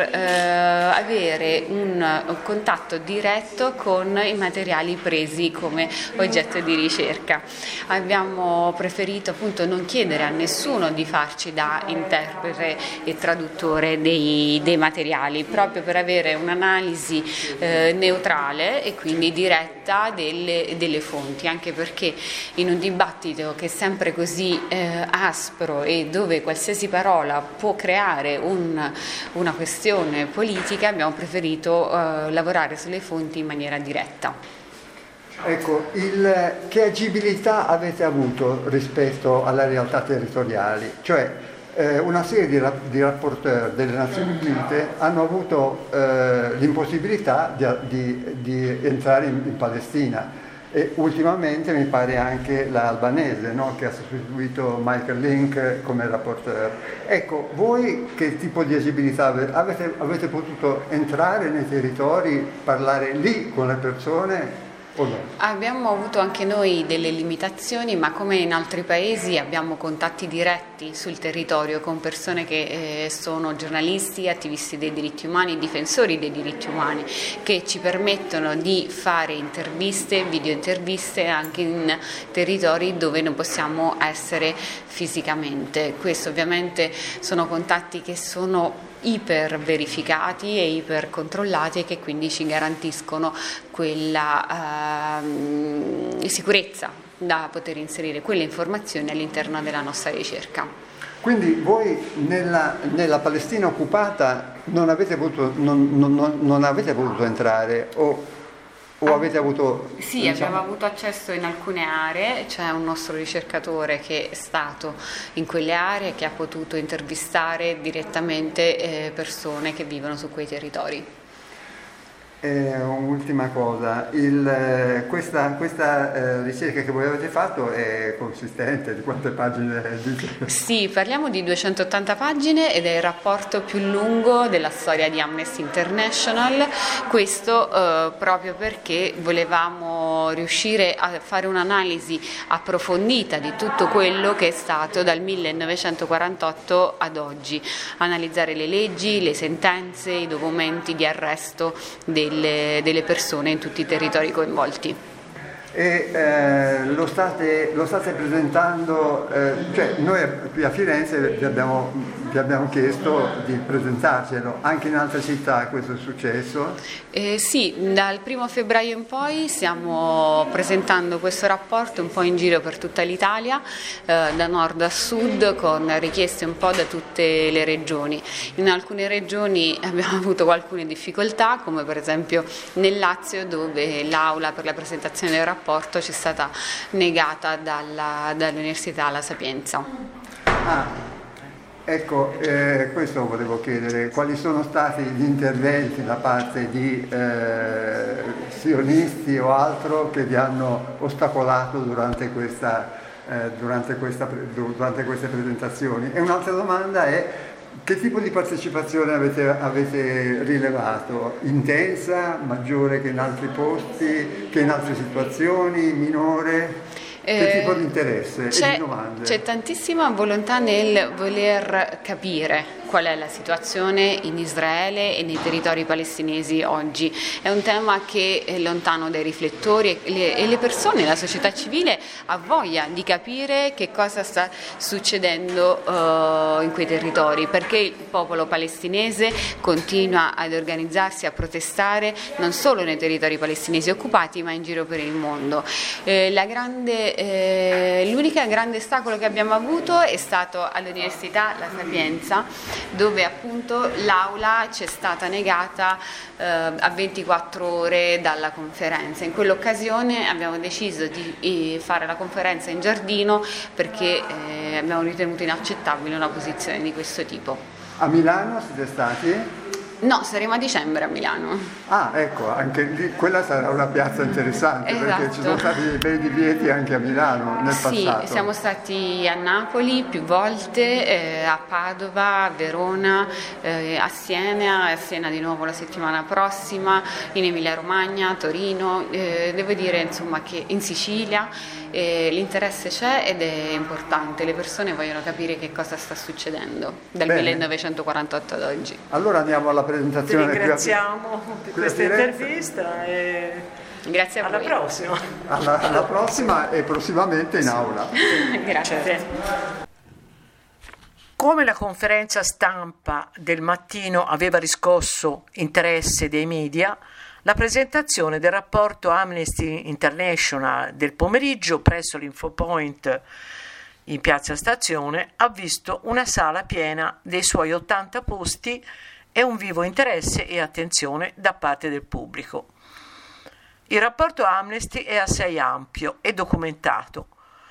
H: avere un contatto diretto con i materiali presi come oggetto di ricerca. Abbiamo preferito appunto non chiedere a nessuno di farci da interprete e traduttore dei materiali, proprio per avere un'analisi neutrale e quindi diretta delle fonti, anche perché in un dibattito che è sempre così aspro e dove qualsiasi parola può creare una questione politica, abbiamo preferito lavorare sulle fonti in maniera diretta.
J: Ecco, che agibilità avete avuto rispetto alle realtà territoriali? Cioè, una serie di rapporteur delle Nazioni Unite hanno avuto l'impossibilità di entrare in Palestina, e ultimamente mi pare anche la albanese, no? Che ha sostituito Michael Link come rapporteur. Ecco, voi che tipo di agibilità avete potuto entrare nei territori, parlare lì con le persone?
H: Abbiamo avuto anche noi delle limitazioni, ma come in altri paesi abbiamo contatti diretti sul territorio con persone che sono giornalisti, attivisti dei diritti umani, difensori dei diritti umani, che ci permettono di fare interviste, video interviste anche in territori dove non possiamo essere fisicamente. Questo ovviamente sono contatti che sono iper verificati e iper controllati e che quindi ci garantiscono quella sicurezza da poter inserire quelle informazioni all'interno della nostra ricerca.
J: Quindi voi nella Palestina occupata non avete potuto entrare o avete avuto...
H: Sì, abbiamo avuto accesso in alcune aree, c'è un nostro ricercatore che è stato in quelle aree, che ha potuto intervistare direttamente persone che vivono su quei territori.
J: Un'ultima cosa, questa ricerca che voi avete fatto è consistente? Di quante pagine dice?
H: Sì, parliamo di 280 pagine ed è il rapporto più lungo della storia di Amnesty International, questo proprio perché volevamo riuscire a fare un'analisi approfondita di tutto quello che è stato dal 1948 ad oggi, analizzare le leggi, le sentenze, i documenti di arresto delle persone in tutti i territori coinvolti.
J: e lo state presentando, cioè noi qui a Firenze vi abbiamo chiesto di presentarcelo, anche in altre città questo è successo?
H: Sì, dal 1 febbraio in poi stiamo presentando questo rapporto un po' in giro per tutta l'Italia, da nord a sud, con richieste un po' da tutte le regioni. In alcune regioni abbiamo avuto alcune difficoltà, come per esempio nel Lazio, dove l'aula per la presentazione del rapporto ci è stata negata dall'Università La Sapienza.
J: Ecco, questo volevo chiedere, quali sono stati gli interventi da parte di sionisti o altro che vi hanno ostacolato durante queste presentazioni? E un'altra domanda è: che tipo di partecipazione avete rilevato? Intensa, maggiore che in altri posti, che in altre situazioni, minore? Che tipo di interesse e di domande?
H: C'è tantissima volontà nel voler capire qual è la situazione in Israele e nei territori palestinesi oggi. È un tema che è lontano dai riflettori e le persone, la società civile ha voglia di capire che cosa sta succedendo in quei territori, perché il popolo palestinese continua ad organizzarsi, a protestare non solo nei territori palestinesi occupati ma in giro per il mondo. L'unica grande ostacolo che abbiamo avuto è stato all'Università La Sapienza, dove appunto l'aula ci è stata negata a 24 ore dalla conferenza. In quell'occasione abbiamo deciso di fare la conferenza in giardino perché abbiamo ritenuto inaccettabile una posizione di questo tipo.
J: A Milano siete stati?
H: No, saremo a dicembre a Milano.
J: Ecco, anche lì quella sarà una piazza interessante,
H: esatto.
J: Perché ci sono stati dei bei divieti anche a Milano nel passato.
H: Sì, siamo stati a Napoli più volte, a Padova, a Verona, a Siena di nuovo la settimana prossima, in Emilia Romagna, a Torino, devo dire insomma che in Sicilia l'interesse c'è ed è importante, le persone vogliono capire che cosa sta succedendo dal 1948 ad oggi.
J: Allora andiamo alla presentazione.
C: Ti ringraziamo per questa intervista e
H: grazie a voi.
C: Alla prossima.
J: Alla prossima e prossimamente in aula.
H: Grazie.
C: Come la conferenza stampa del mattino aveva riscosso interesse dei media, la presentazione del rapporto Amnesty International del pomeriggio presso l'Infopoint in Piazza Stazione ha visto una sala piena dei suoi 80 posti e un vivo interesse e attenzione da parte del pubblico. Il rapporto Amnesty è assai ampio e documentato.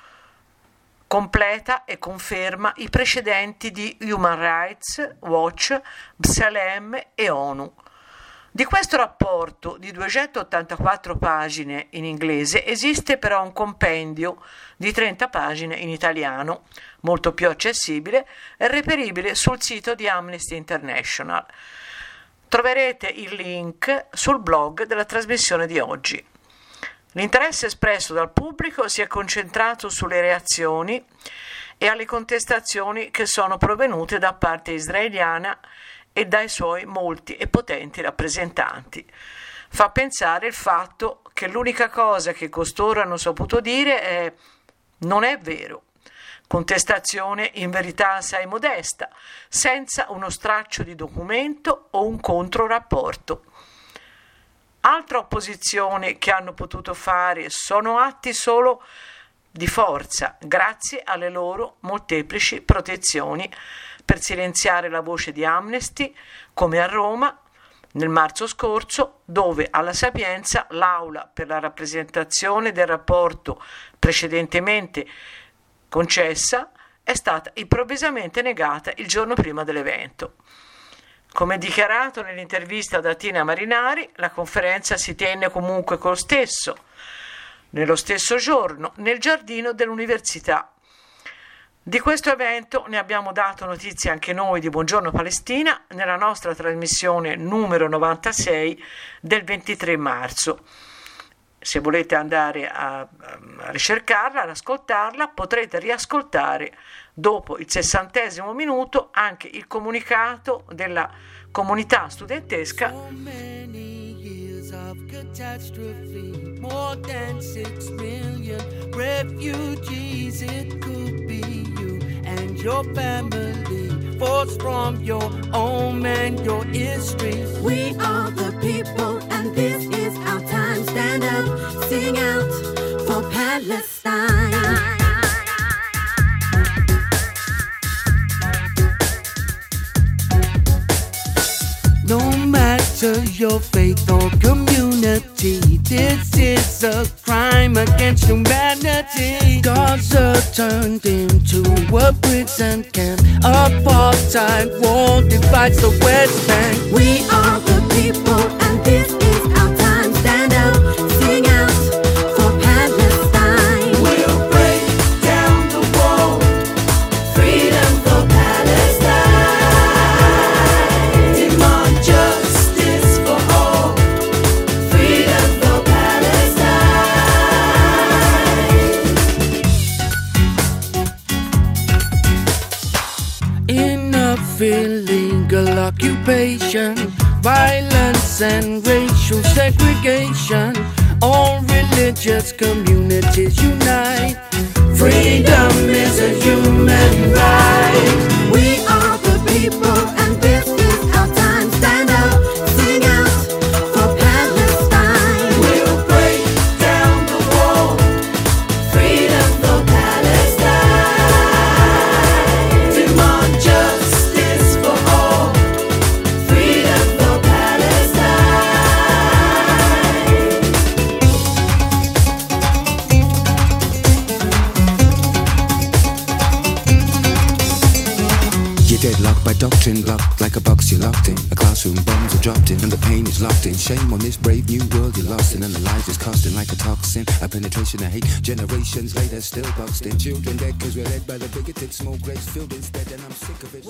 C: Completa e conferma i precedenti di Human Rights Watch, B'Tselem e ONU. Di questo rapporto di 284 pagine in inglese esiste però un compendio di 30 pagine in italiano, molto più accessibile e reperibile sul sito di Amnesty International. Troverete il link sul blog della trasmissione di oggi. L'interesse espresso dal pubblico si è concentrato sulle reazioni e alle contestazioni che sono provenute da parte israeliana e dai suoi molti e potenti rappresentanti. Fa pensare il fatto che l'unica cosa che costoro hanno saputo dire è: non è vero. Contestazione in verità assai modesta, senza uno straccio di documento o un controrapporto. Altra opposizione che hanno potuto fare sono atti solo di forza, grazie alle loro molteplici protezioni, per silenziare la voce di Amnesty, come a Roma nel marzo scorso, dove alla Sapienza l'aula per la rappresentazione del rapporto precedentemente concessa è stata improvvisamente negata il giorno prima dell'evento. Come dichiarato nell'intervista da Tina Marinari, la conferenza si tenne comunque nello stesso giorno, nel giardino dell'università. Di questo evento ne abbiamo dato notizia anche noi di Buongiorno Palestina nella nostra trasmissione numero 96 del 23 marzo. Se volete andare a ricercarla, ad ascoltarla, potrete riascoltare dopo il 60° minuto anche il comunicato della comunità studentesca
K: cause of catastrophe. More than 6 million refugees. It could be you and your family, forced from your home and your history.
L: We are the people and this is our time. Stand up, sing out for Palestine.
K: No matter your faith or community, this is a crime against humanity. Gaza turned into a prison camp. Apartheid wall divides the West Bank.
L: We are the people and this is our time. Stand up, sing out for Palestine.
K: We'll break down the wall. Freedom for Palestine. Demand justice for all. Freedom for Palestine. Enough illegal occupation, violence and racial segregation. All religious communities unite. Freedom is a human right.
L: We are the people and this is our time. Stand up, sing out for Palestine.
K: We'll break down the wall. Freedom for Palestine. Demand justice for all. Freedom for
M: You're deadlocked by doctrine, blocked like a box you're locked in. A classroom, bombs are dropped in, and the pain is locked in. Shame on this brave new world you're lost in, and the lives is costing like a toxin. A penetration of hate, generations later still boxed in. Children dead cause we're led by the bigoted, smoke graves filled instead, and I'm sick of it.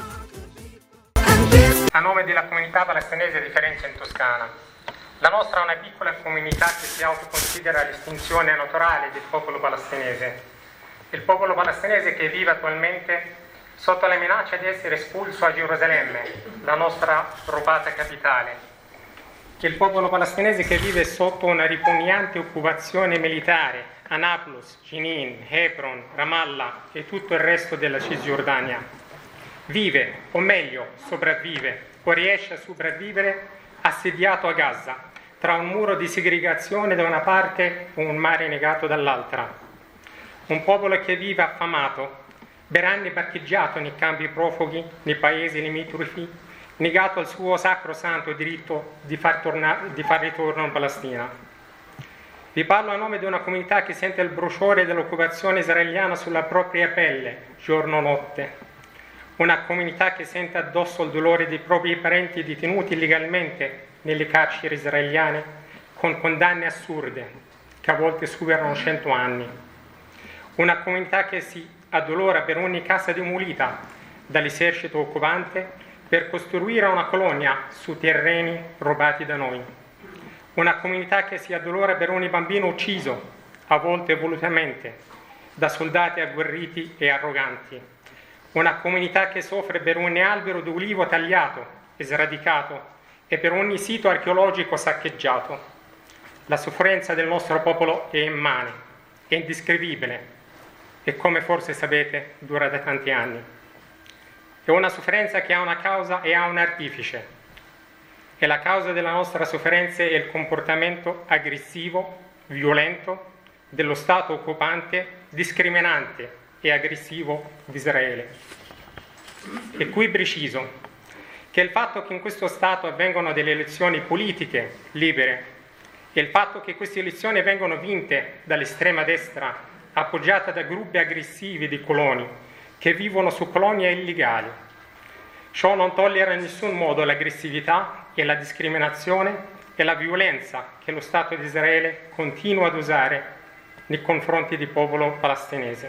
N: A nome della comunità palestinese di Firenze in Toscana. La nostra è una piccola comunità che si autoconsidera l'estinzione naturale del popolo palestinese. Il popolo palestinese che vive attualmente sotto la minaccia di essere espulso a Gerusalemme, la nostra rubata capitale. Il popolo palestinese che vive sotto una ripugnante occupazione militare a Nablus, Jenin, Hebron, Ramallah e tutto il resto della Cisgiordania. Vive, o meglio, sopravvive, o riesce a sopravvivere assediato a Gaza, tra un muro di segregazione da una parte e un mare negato dall'altra. Un popolo che vive affamato, per anni parcheggiato nei campi profughi, nei paesi limitrofi, negato il suo sacrosanto diritto di far ritorno in Palestina. Vi parlo a nome di una comunità che sente il bruciore dell'occupazione israeliana sulla propria pelle, giorno e notte. Una comunità che sente addosso il dolore dei propri parenti detenuti illegalmente nelle carceri israeliane con condanne assurde, che a volte superano 100 anni. Una comunità che si addolora per ogni casa demolita dall'esercito occupante per costruire una colonia su terreni rubati da noi. Una comunità che si addolora per ogni bambino ucciso, a volte volutamente, da soldati agguerriti e arroganti. Una comunità che soffre per ogni albero d'olivo tagliato e sradicato e per ogni sito archeologico saccheggiato. La sofferenza del nostro popolo è immane, è indescrivibile e, come forse sapete, dura da tanti anni. È una sofferenza che ha una causa e ha un artefice. E la causa della nostra sofferenza è il comportamento aggressivo, violento dello Stato occupante, discriminante e aggressivo di Israele. E qui preciso che il fatto che in questo Stato avvengano delle elezioni politiche libere e il fatto che queste elezioni vengano vinte dall'estrema destra appoggiata da gruppi aggressivi di coloni che vivono su colonie illegali. Ciò non tollera in nessun modo l'aggressività e la discriminazione e la violenza che lo Stato di Israele continua ad usare nei confronti del popolo palestinese.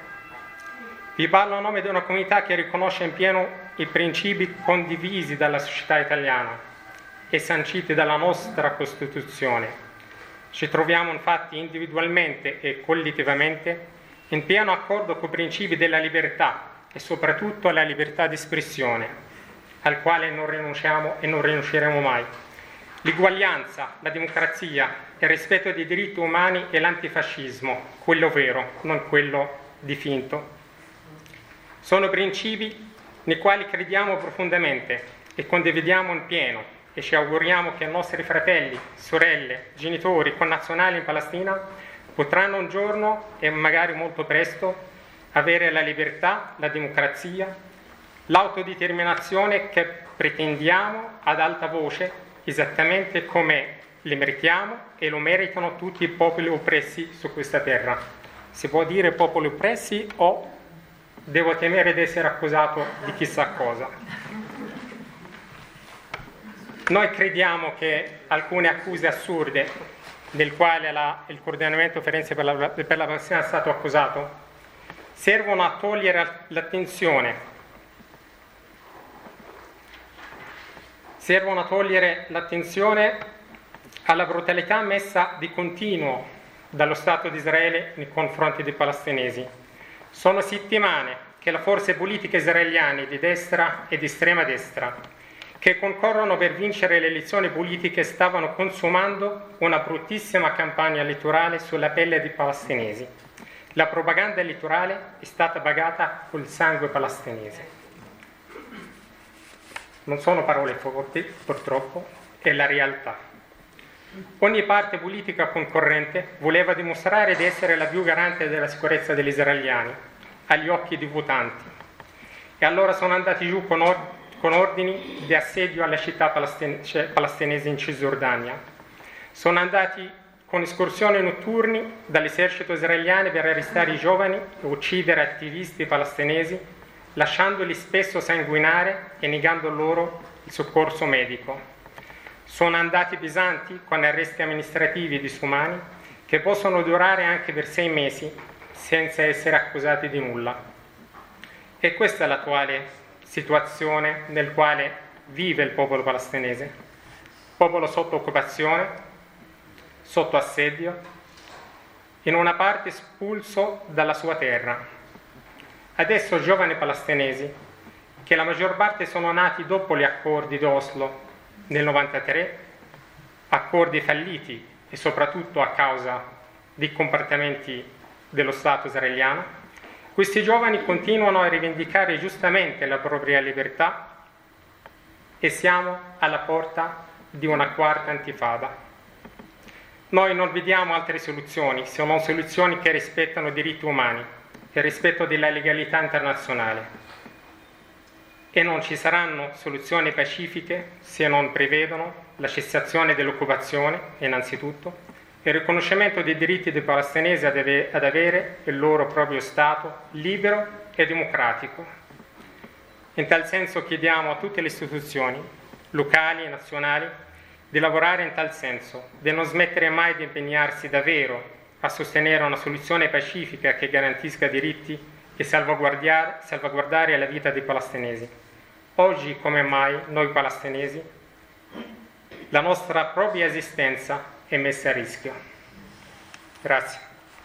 N: Vi parlo a nome di una comunità che riconosce in pieno i principi condivisi dalla società italiana e sanciti dalla nostra Costituzione. Ci troviamo infatti individualmente e collettivamente in pieno accordo con i principi della libertà e soprattutto alla libertà di espressione, al quale non rinunciamo e non rinunceremo mai. L'uguaglianza, la democrazia, il rispetto dei diritti umani e l'antifascismo, quello vero, non quello di finto. Sono principi nei quali crediamo profondamente e condividiamo in pieno e ci auguriamo che i nostri fratelli, sorelle, genitori, connazionali in Palestina potranno un giorno, e magari molto presto, avere la libertà, la democrazia, l'autodeterminazione che pretendiamo ad alta voce, esattamente come li meritiamo e lo meritano tutti i popoli oppressi su questa terra. Si può dire popoli oppressi o devo temere di essere accusato di chissà cosa? Noi crediamo che alcune accuse assurde del quale il coordinamento Firenze per la Palestina è stato accusato servono a togliere l'attenzione alla brutalità messa di continuo dallo Stato di Israele nei confronti dei palestinesi. Sono settimane che le forze politiche israeliane di destra e di estrema destra, che concorrono per vincere le elezioni politiche, stavano consumando una bruttissima campagna elettorale sulla pelle dei palestinesi. La propaganda elettorale è stata pagata col sangue palestinese. Non sono parole forti, purtroppo, è la realtà. Ogni parte politica concorrente voleva dimostrare di essere la più garante della sicurezza degli israeliani agli occhi dei votanti. E allora sono andati giù con ordini di assedio alle città palestinesi in Cisgiordania. Sono andati con escursioni notturni dall'esercito israeliano per arrestare i giovani e uccidere attivisti palestinesi, lasciandoli spesso sanguinare e negando loro il soccorso medico. Sono andati pesanti con arresti amministrativi disumani che possono durare anche per 6 mesi senza essere accusati di nulla. E questa è l'attuale situazione nel quale vive il popolo palestinese, popolo sotto occupazione, sotto assedio, in una parte espulso dalla sua terra. Adesso giovani palestinesi, che la maggior parte sono nati dopo gli accordi di Oslo nel 1993, accordi falliti e soprattutto a causa dei comportamenti dello Stato israeliano, questi giovani continuano a rivendicare giustamente la propria libertà e siamo alla porta di una quarta intifada. Noi non vediamo altre soluzioni, se non soluzioni che rispettano i diritti umani, il rispetto della legalità internazionale. E non ci saranno soluzioni pacifiche se non prevedono la cessazione dell'occupazione, innanzitutto, il riconoscimento dei diritti dei palestinesi ad avere il loro proprio Stato libero e democratico. In tal senso chiediamo a tutte le istituzioni, locali e nazionali, di lavorare in tal senso, di non smettere mai di impegnarsi davvero a sostenere una soluzione pacifica che garantisca diritti e salvaguardare la vita dei palestinesi. Oggi come mai noi palestinesi, la nostra propria esistenza è messa a rischio. Grazie.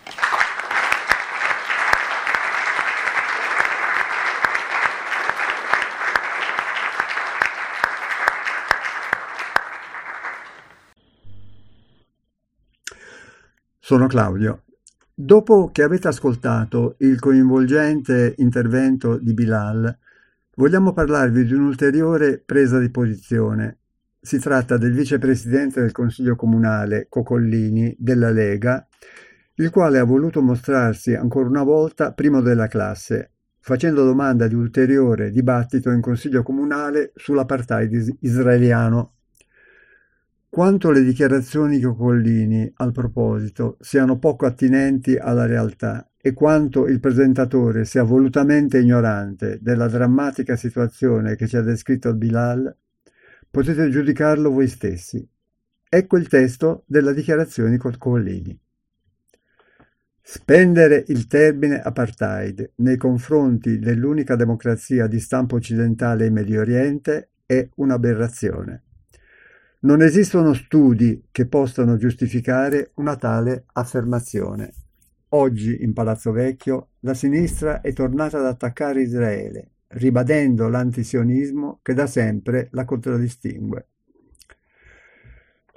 J: Sono Claudio. Dopo che avete ascoltato il coinvolgente intervento di Bilal, vogliamo parlarvi di un'ulteriore presa di posizione. Si tratta del vicepresidente del Consiglio Comunale Cocollini della Lega, il quale ha voluto mostrarsi ancora una volta primo della classe, facendo domanda di ulteriore dibattito in Consiglio Comunale sull'apartheid israeliano. Quanto le dichiarazioni di Cocollini al proposito siano poco attinenti alla realtà e quanto il presentatore sia volutamente ignorante della drammatica situazione che ci ha descritto Bilal, potete giudicarlo voi stessi. Ecco il testo della dichiarazione di Cocollini. Spendere il termine apartheid nei confronti dell'unica democrazia di stampo occidentale in Medio Oriente è un'aberrazione. Non esistono studi che possano giustificare una tale affermazione. Oggi in Palazzo Vecchio la sinistra è tornata ad attaccare Israele, ribadendo l'antisionismo che da sempre la contraddistingue.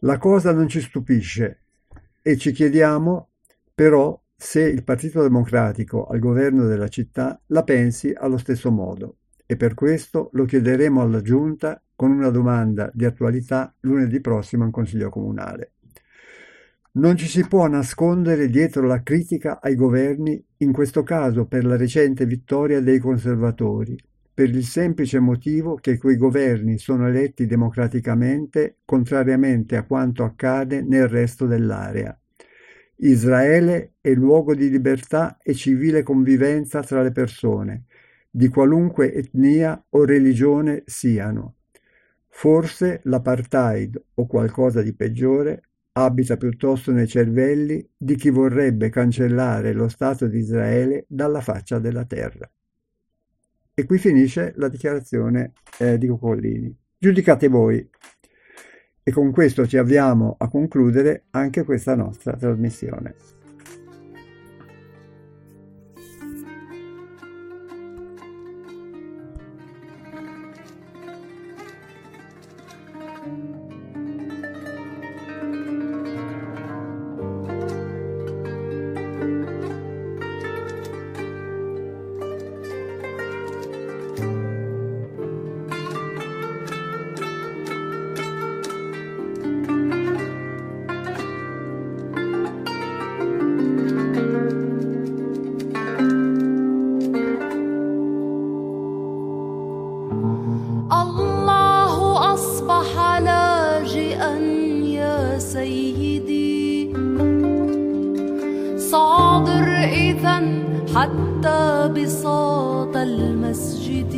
J: La cosa non ci stupisce e ci chiediamo però se il Partito Democratico al governo della città la pensi allo stesso modo, e per questo lo chiederemo alla Giunta con una domanda di attualità lunedì prossimo in Consiglio Comunale. Non ci si può nascondere dietro la critica ai governi, in questo caso per la recente vittoria dei conservatori, per il semplice motivo che quei governi sono eletti democraticamente, contrariamente a quanto accade nel resto dell'area. Israele è luogo di libertà e civile convivenza tra le persone, di qualunque etnia o religione siano. Forse l'apartheid o qualcosa di peggiore abita piuttosto nei cervelli di chi vorrebbe cancellare lo Stato di Israele dalla faccia della terra. E qui finisce la dichiarazione di Coccollini. Giudicate voi. E con questo ci avviamo a concludere anche questa nostra trasmissione.
A: حتى بساط المسجد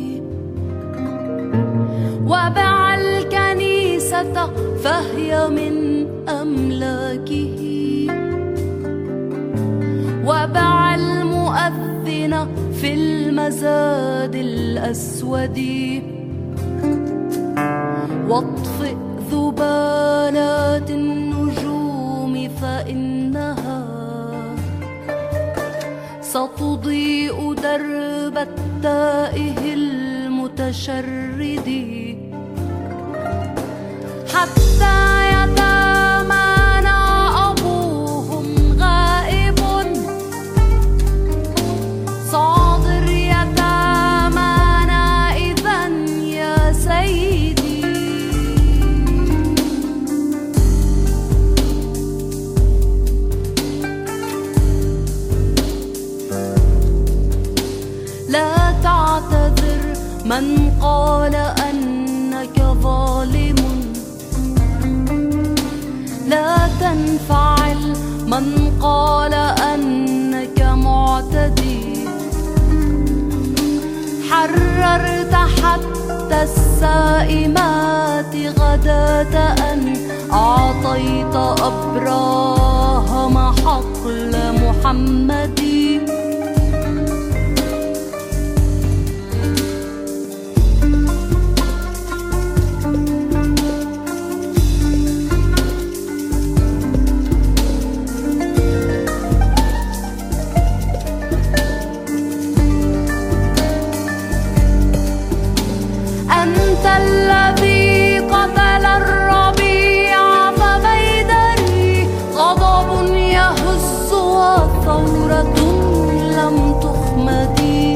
A: وباع الكنيسة فهي من أملاكه وباع المؤذن في المزاد الأسود واطفئ ذبالات النجوم فإنها ستضيء درب التائه المتشرد حتى يتامانا أبوهم غائب صادر يتامانا إذن يا سيدي لا تعتذر من قال أنك ظالم لا تنفعل من قال أنك معتدي حررت حتى السائمات غداة أن أعطيت أبراهام حقل محمد الذي قتل الربيع فبيدري غضب يهز وثورة لم تخمدي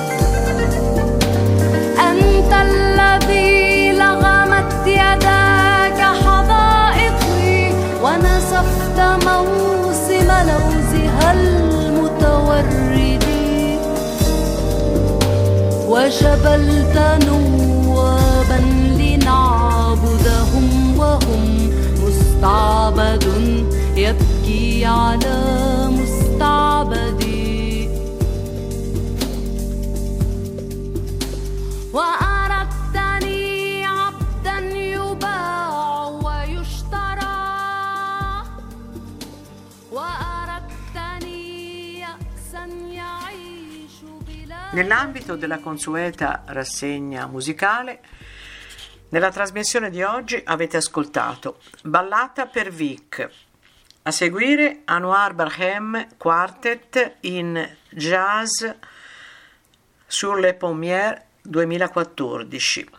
A: أنت الذي لغمت يداك حظائقي ونسفت موسم لوزها المتورد وشبلت نوابا لنعبدهم وهم مستعبد يبكي على مستعبدي وأردتني عبدا يباع ويشترى وأردتني يأسا يعيش بلا.
C: Nell'ambito della consueta rassegna musicale, nella trasmissione di oggi avete ascoltato Ballata per Vic, a seguire Anouar Barhem Quartet in Jazz sur les Pommiers 2014,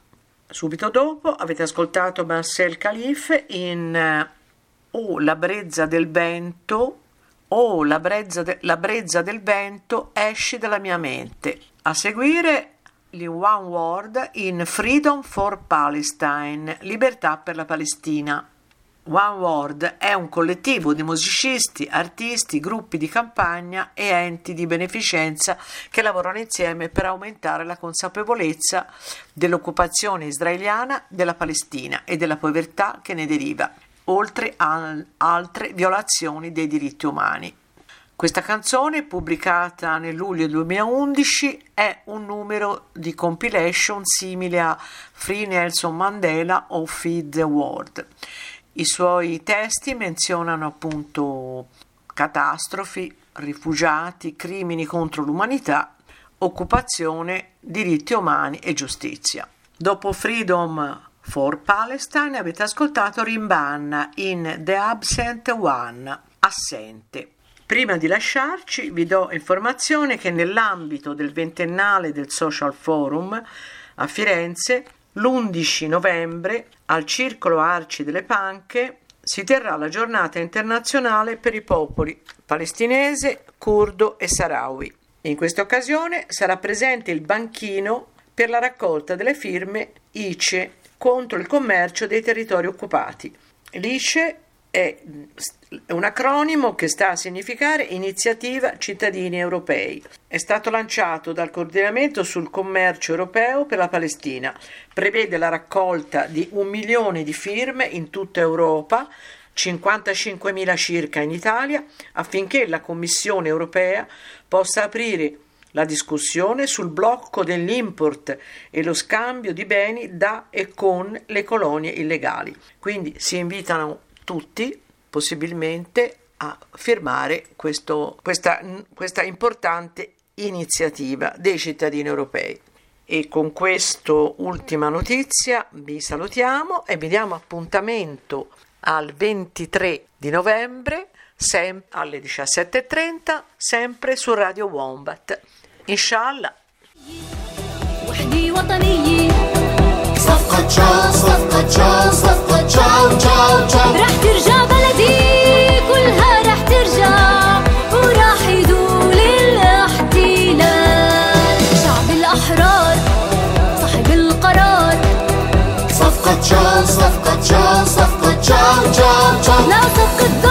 C: Subito dopo avete ascoltato Marcel Khalif in Oh la brezza del vento, oh la brezza del vento, esci dalla mia mente. A seguire gli One World in Freedom for Palestine, libertà per la Palestina. One World è un collettivo di musicisti, artisti, gruppi di campagna e enti di beneficenza che lavorano insieme per aumentare la consapevolezza dell'occupazione israeliana della Palestina e della povertà che ne deriva, oltre a altre violazioni dei diritti umani. Questa canzone, pubblicata nel luglio 2011, è un numero di compilation simile a Free Nelson Mandela o Feed the World. I suoi testi menzionano appunto catastrofi, rifugiati, crimini contro l'umanità, occupazione, diritti umani e giustizia. Dopo Freedom for Palestine avete ascoltato Rimbanna in The Absent One, assente. Prima di lasciarci vi do informazione che nell'ambito del 20ennale del Social Forum a Firenze, l'11 novembre al Circolo Arci delle Panche si terrà la giornata internazionale per i popoli palestinese, curdo e sahrawi. In questa occasione sarà presente il banchino per la raccolta delle firme ICE contro il commercio dei territori occupati. L'ICE è un acronimo che sta a significare Iniziativa Cittadini Europei. È stato lanciato dal Coordinamento sul Commercio Europeo per la Palestina. Prevede la raccolta di 1 milione di firme in tutta Europa, 55.000 circa in Italia, affinché la Commissione europea possa aprire la discussione sul blocco dell'import e lo scambio di beni da e con le colonie illegali. Quindi si invitano tutti possibilmente a firmare questa importante iniziativa dei cittadini europei. E con questa ultima notizia vi salutiamo e vi diamo appuntamento al 23 di novembre alle 17:30 sempre su Radio Wombat. Inshallah.
B: صفقة جاو صفقة جاو صفقة جاو جاو جاو
A: رح ترجع بلدي كلها رح ترجع وراح يدول الاحتلال شعب الأحرار صاحب القرار
B: صفقة جاو صفقة جاو صفقة جاو جاو جاو
A: لا صفقة